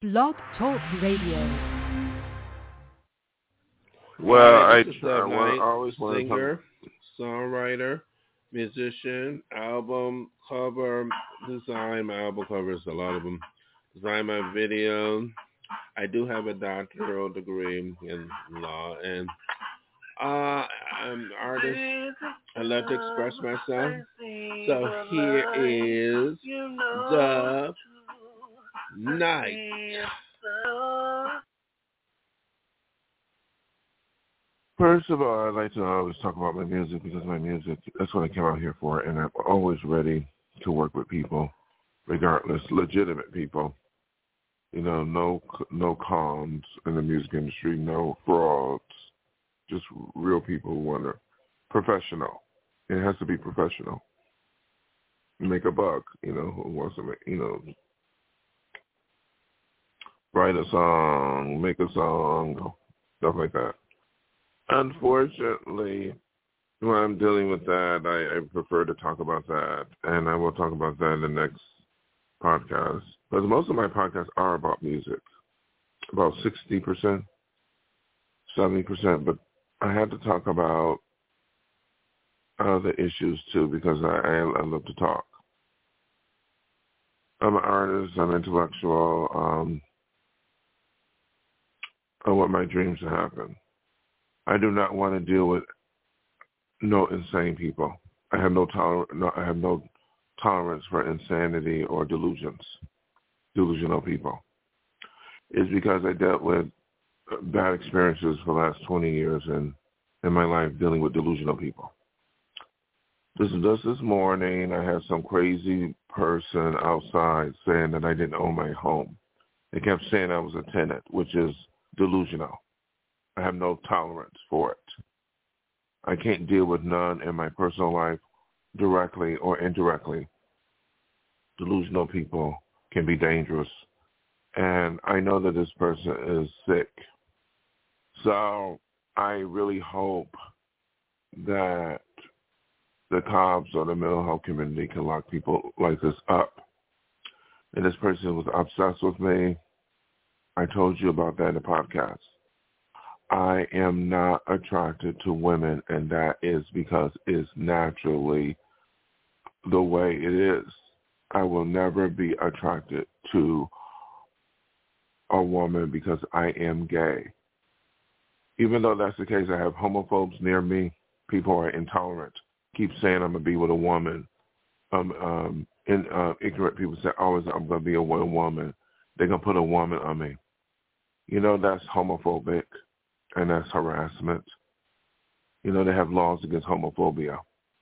Blog Talk Radio. Well, right, I always want to singer, songwriter, musician, album cover design. My album covers, a lot of them. Design my video. I do have a doctoral degree in law, and I'm an artist. I love to express myself. So here is the night. First of all, I'd like to always talk about my music because my music, that's what I came out here for, and I'm always ready to work with people, regardless, legitimate people. You know, no cons in the music industry, no frauds, just real people who want to, professional. It has to be professional. Make a buck, you know, who wants to make, you know, write a song, make a song, stuff like that. Unfortunately, when I'm dealing with that, I prefer to talk about that, and I will talk about that in the next podcast. But most of my podcasts are about music, about 60%, 70%, but I had to talk about other issues too because I love to talk. I'm an artist, I'm intellectual, I want my dreams to happen. I do not want to deal with no insane people. I have no tolerance for insanity or delusional people. It's because I dealt with bad experiences for the last 20 years in my life dealing with delusional people. Just this morning, I had some crazy person outside saying that I didn't own my home. They kept saying I was a tenant, which is delusional. I have no tolerance for it. I can't deal with none in my personal life, directly or indirectly. Delusional people can be dangerous. And I know that this person is sick. So I really hope that the cops or the mental health community can lock people like this up. And this person was obsessed with me. I told you about that in the podcast. I am not attracted to women, and that is because it's naturally the way it is. I will never be attracted to a woman because I am gay. Even though that's the case, I have homophobes near me. People are intolerant. Keep saying I'm going to be with a woman. Ignorant people say always I'm going to be a woman. They're going to put a woman on me. You know, that's homophobic. And that's harassment. You know, they have laws against homophobia.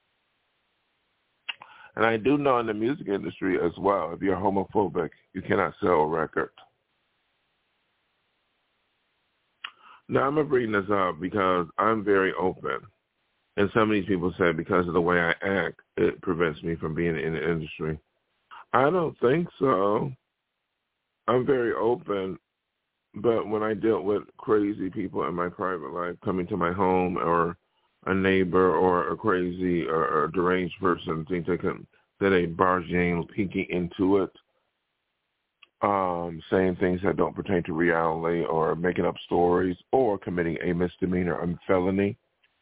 And I do know in the music industry as well, if you're homophobic, you cannot sell a record. Now, I'm going to bring this up because I'm very open. And some of these people say because of the way I act, it prevents me from being in the industry. I don't think so. I'm very open. But when I dealt with crazy people in my private life coming to my home or a neighbor or a crazy or a deranged person, think they can, that a barging peeking into it, saying things that don't pertain to reality or making up stories or committing a misdemeanor, a felony,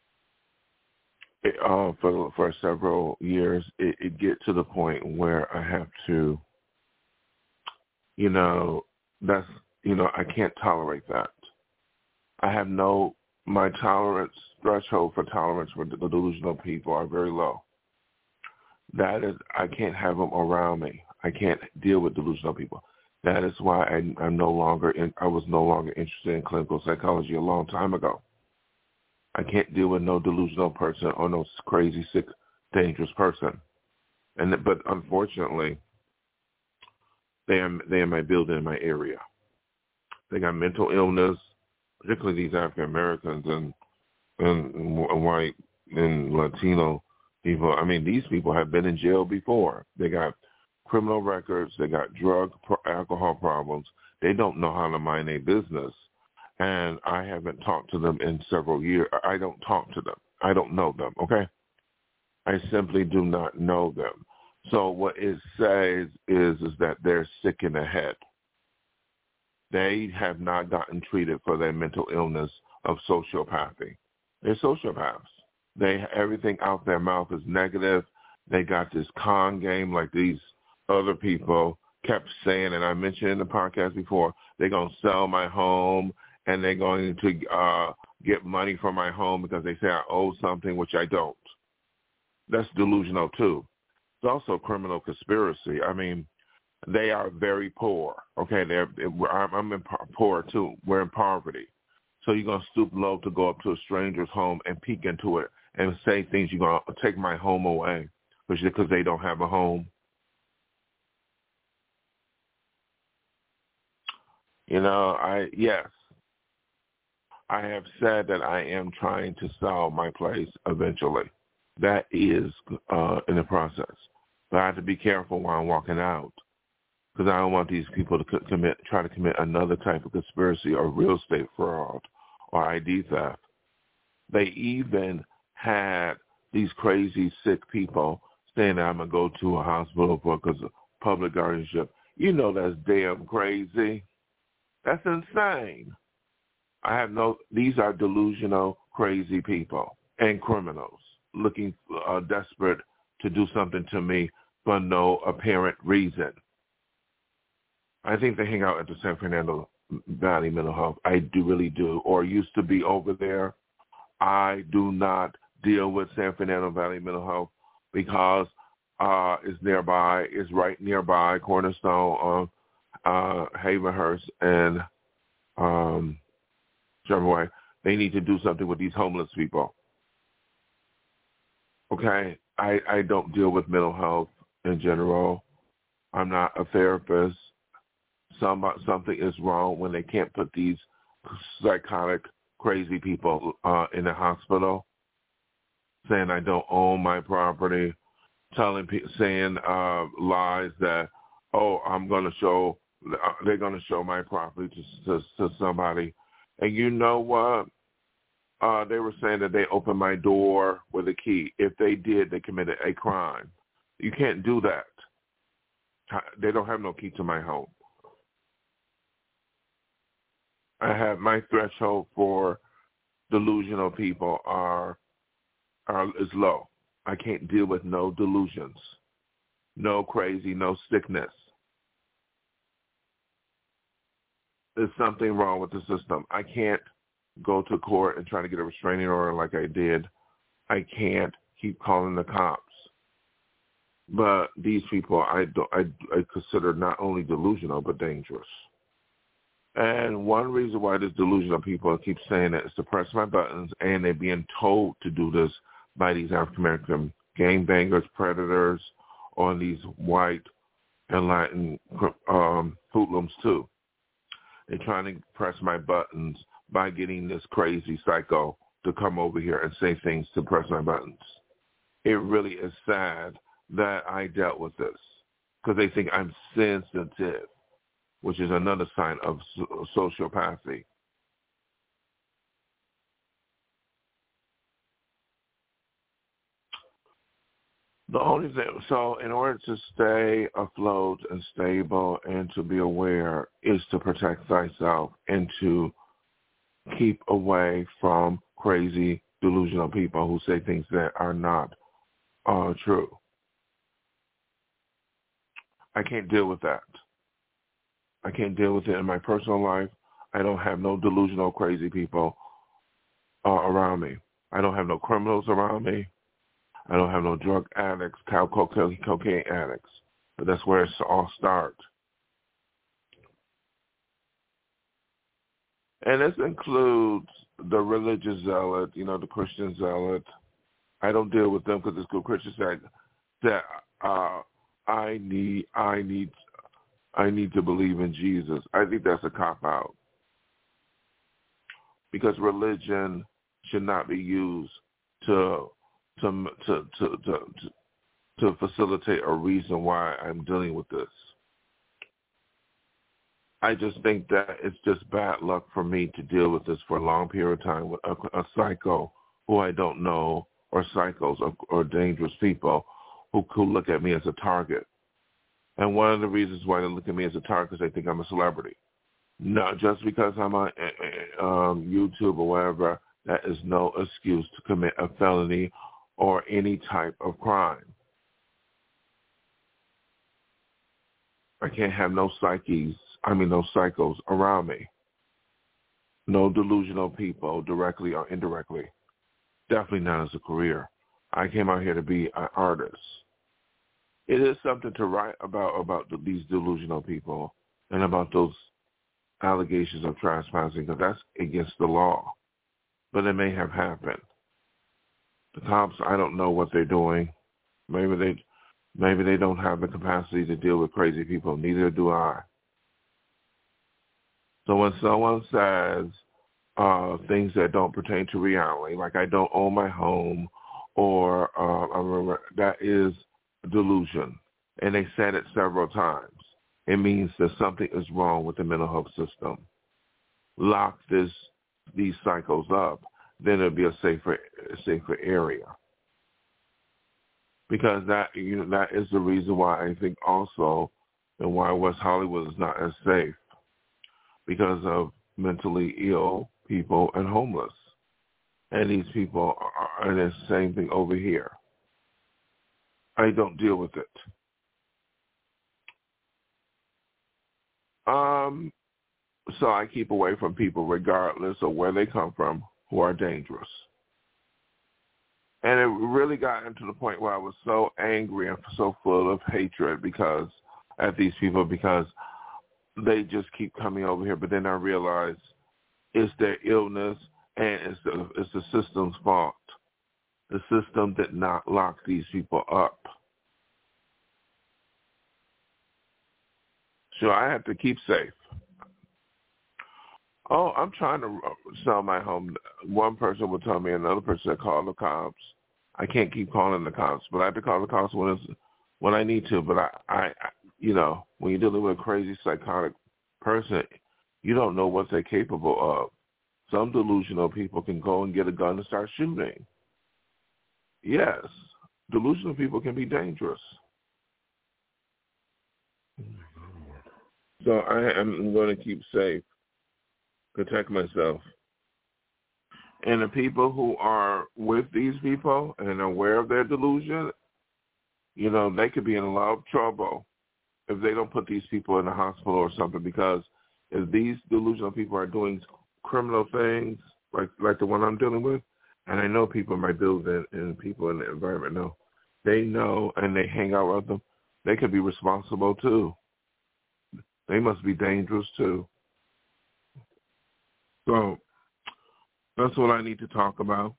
for several years, it get to the point where I have to, you know, that's, you know, I can't tolerate that. I have my tolerance, threshold for tolerance for the delusional people are very low. That is, I can't have them around me. I can't deal with delusional people. That is why I was no longer interested in clinical psychology a long time ago. I can't deal with no delusional person or no crazy, sick, dangerous person. But unfortunately, they are in my building, in my area. They got mental illness, particularly these African Americans and white and Latino people. I mean, these people have been in jail before. They got criminal records. They got drug, alcohol problems. They don't know how to mind their business. And I haven't talked to them in several years. I don't talk to them. I don't know them, okay? I simply do not know them. So what it says is that they're sick in the head. they have not gotten treated for their mental illness of sociopathy. They're sociopaths. Everything out their mouth is negative. They got this con game like these other people kept saying, and I mentioned in the podcast before, they're going to sell my home and they're going to get money for my home because they say I owe something, which I don't. That's delusional too. It's also criminal conspiracy. I mean, they are very poor. Okay, I'm poor too. We're in poverty. So you're going to stoop low to go up to a stranger's home and peek into it and say things, you're going to take my home away because they don't have a home. You know, I have said that I am trying to sell my place eventually. That is in the process. But I have to be careful while I'm walking out because I don't want these people to try to commit another type of conspiracy or real estate fraud or ID theft. They even had these crazy sick people saying that I'm going to go to a hospital because of public guardianship. You know that's damn crazy. That's insane. These are delusional, crazy people and criminals looking desperate to do something to me for no apparent reason. I think they hang out at the San Fernando Valley Mental Health. I really do, or used to be over there. I do not deal with San Fernando Valley Mental Health because it's nearby. It's right nearby Cornerstone, Havenhurst, and whichever way. They need to do something with these homeless people. Okay? I don't deal with mental health in general. I'm not a therapist. Something is wrong when they can't put these psychotic, crazy people in the hospital, saying I don't own my property, saying lies that, I'm going to show, they're going to show my property to somebody. And you know what? They were saying that they opened my door with a key. If they did, they committed a crime. You can't do that. They don't have no key to my home. I have my threshold for delusional people is low. I can't deal with no delusions, no crazy, no sickness. There's something wrong with the system. I can't go to court and try to get a restraining order like I did. I can't keep calling the cops. But these people I consider not only delusional but dangerous. And one reason why these delusional people keep saying that is to press my buttons, and they're being told to do this by these African-American gangbangers, predators, or these white and Latin hoodlums too. They're trying to press my buttons by getting this crazy psycho to come over here and say things to press my buttons. It really is sad that I dealt with this because they think I'm sensitive, which is another sign of sociopathy. The only thing, so in order to stay afloat and stable and to be aware is to protect thyself and to keep away from crazy, delusional people who say things that are not true. I can't deal with that. I can't deal with it in my personal life. I don't have no delusional, crazy people around me. I don't have no criminals around me. I don't have no drug addicts, cocaine addicts. But that's where it all starts. And this includes the religious zealot, the Christian zealot. I don't deal with them because it's good Christians that I need to believe in Jesus. I think that's a cop-out. Because religion should not be used to facilitate a reason why I'm dealing with this. I just think that it's just bad luck for me to deal with this for a long period of time with a psycho who I don't know, or psychos or dangerous people who could look at me as a target. And one of the reasons why they look at me as a target is they think I'm a celebrity. No, just because I'm on YouTube or whatever, that is no excuse to commit a felony or any type of crime. I can't have no psychos around me. No delusional people, directly or indirectly. Definitely not as a career. I came out here to be an artist. It is something to write about these delusional people and about those allegations of trespassing, because that's against the law. But it may have happened. The cops, I don't know what they're doing. Maybe they don't have the capacity to deal with crazy people. Neither do I. So when someone says things that don't pertain to reality, like I don't own my home, or I remember, that is delusion. And they said it several times. It means that something is wrong with the mental health system. Lock these cycles up, then it'll be a safer area. Because that is the reason why I think also, and why West Hollywood is not as safe, because of mentally ill people and homeless. And these people are the same thing over here. I don't deal with it. So I keep away from people regardless of where they come from who are dangerous. And it really got into the point where I was so angry and so full of hatred at these people because they just keep coming over here. But then I realized it's their illness and it's the system's fault. The system did not lock these people up. So I have to keep safe. Oh, I'm trying to sell my home. One person will tell me, another person will call the cops. I can't keep calling the cops, but I have to call the cops when I need to. But I when you're dealing with a crazy psychotic person, you don't know what they're capable of. Some delusional people can go and get a gun and start shooting. Yes, delusional people can be dangerous. So I am going to keep safe, protect myself. And the people who are with these people and aware of their delusion, they could be in a lot of trouble if they don't put these people in the hospital or something, because if these delusional people are doing criminal things like the one I'm dealing with, and I know people in my building and people in the environment know, they know and they hang out with them, they could be responsible too. They must be dangerous too. So that's what I need to talk about.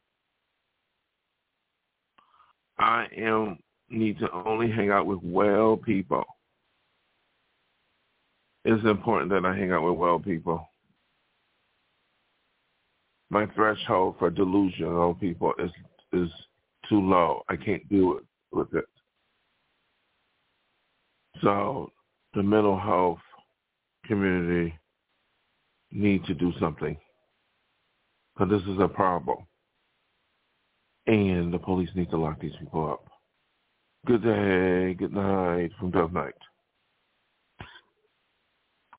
I need to only hang out with well people. It's important that I hang out with well people. My threshold for delusional people is too low. I can't do it with it. So the mental health community need to do something, because this is a problem. And the police need to lock these people up. Good day, good night from Dove Night.